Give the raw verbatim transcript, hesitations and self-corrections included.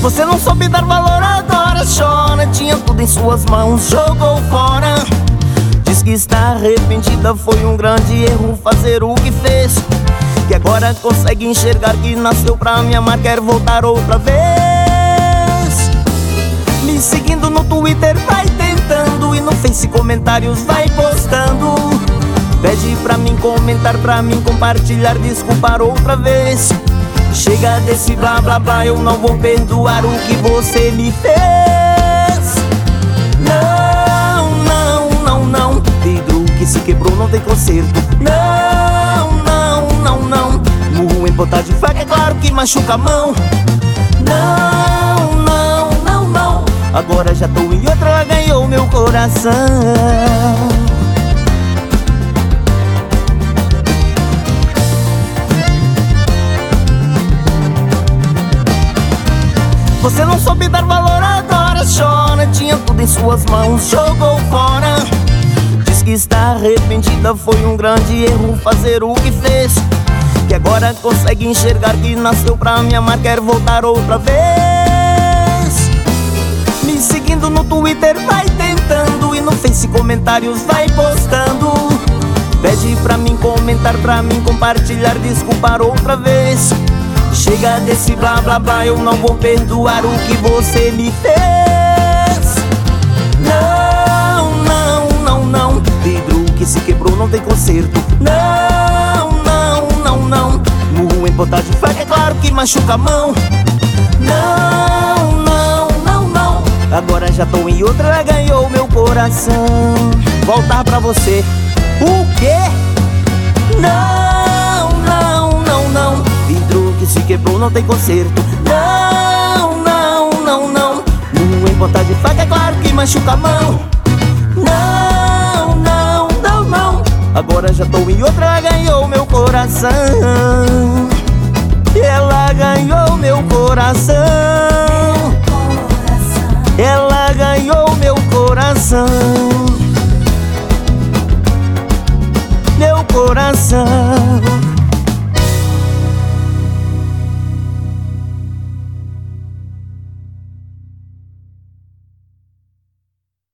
Você não soube dar valor, agora chora. Tinha tudo em suas mãos, jogou fora. Diz que está arrependida, foi um grande erro fazer o que fez. Que agora consegue enxergar que nasceu pra me amar, quer voltar outra vez. Me seguindo no Twitter vai tentando, e no Face comentários vai postando. Pede pra mim comentar, pra mim compartilhar, desculpar outra vez. Chega desse blá blá blá, eu não vou perdoar o que você me fez. Não, não, não, não. Vidro que se quebrou não tem conserto. Não, não, não, não. Murro em ponta de faca, é claro que machuca a mão. Não, não, não, não. Agora já tô em outra, ela ganhou meu coração. Você não soube dar valor, agora chora. Tinha tudo em suas mãos, jogou fora. Diz que está arrependida, foi um grande erro fazer o que fez. Que agora consegue enxergar que nasceu pra me amar, quer voltar outra vez. Me seguindo no Twitter vai tentando, e no Face comentários vai postando. Pede pra mim comentar, pra mim compartilhar, desculpar outra vez. Chega desse blá blá blá, eu não vou perdoar o que você me fez. Não, não, não, não. Vidro que se quebrou não tem conserto. Não, não, não, não. Murro em ponta de faca, é claro que machuca a mão. Não, não, não, não. Agora já tô em outra, ela ganhou meu coração. Voltar pra você. O quê? Não, não, não, não. Vidro que se quebrou não tem conserto. Não, não, não, não. Murro em ponta de faca, é claro que machuca a mão. Não, não, não, não. Agora já tô em outra, ela ganhou meu coração. Ela ganhou meu coração. Ela ganhou meu coração.